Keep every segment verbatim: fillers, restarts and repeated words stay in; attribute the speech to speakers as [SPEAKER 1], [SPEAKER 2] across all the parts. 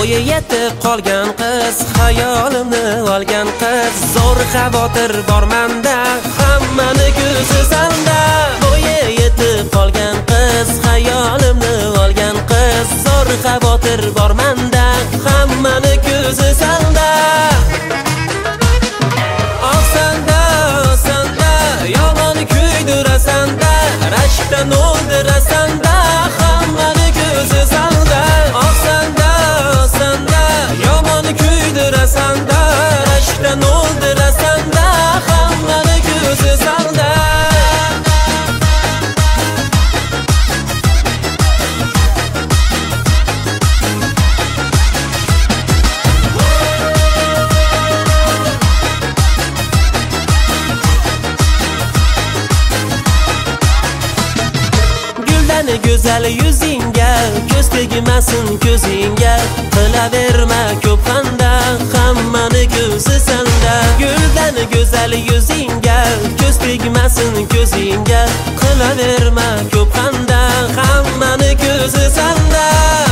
[SPEAKER 1] bo'yi yetib qolgan qiz, xayolimni olgan qiz. Zo'r xavotir bor menda, hammani ko'zi sanda. Bo'yi yetib qolgan qiz, xayolimni olgan qiz. Zo'r xavotir bor menda, hammani ko'zi sanda. Oqsanda, oqsanda, yomon kuydirasan-da, rashkdan o'ldirasan-da, hammani ko'zi sanda. Oqsanda, oqsanda, yomon kuydirasan-da, rashkdan o'ldirasan-da, hammani ko'zi sanda. Go'zal yuzingga, ko'z tegmasin ko'zingga. Qilaverma ko'p xanda, hammani ko'zi sanda. Guldan go'zal yuzingga, ko'z tegmasin ko'zingga. Qilaverma ko'p xanda, hammani ko'zi sanda.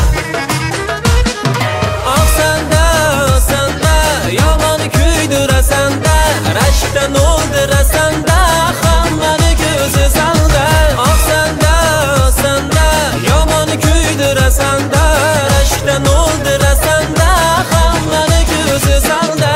[SPEAKER 1] Oqsanda, oqsanda, yomon kuydirasan-da, rashkdan o'ldirasan-da, hammani ko'zi sanda. Oqsanda, oqsanda, yomon kuydirasan-da, rashkdan o'ldirasan-da, hammani ko'zi sanda.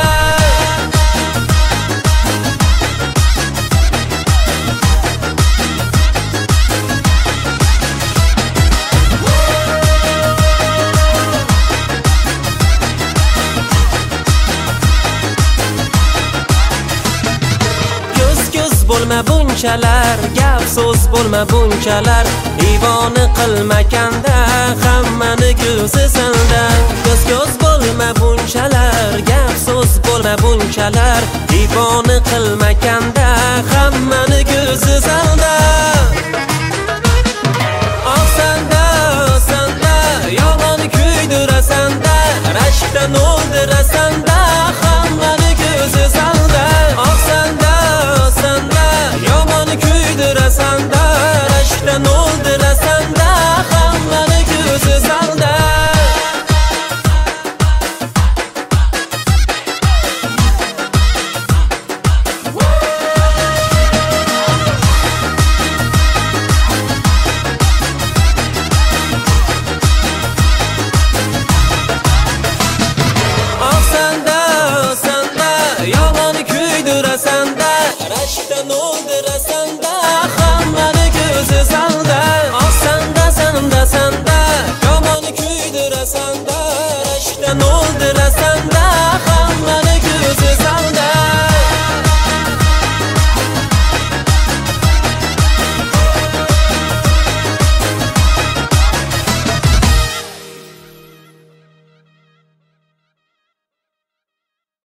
[SPEAKER 1] Bo'lma bunchalar, gap so'z bo'lma bunchalar. Divoni qilmakanda, hammani ko'zi sanda. Ko'z-ko'z bo'lma bunchalar, gap so'z bo'lma bunchalar. Divoni qilmakanda, hammani ko'zi sanda. Oqsanda, oqsanda, yomon kuydirasan-da, rashkdan o'ldirasan-da.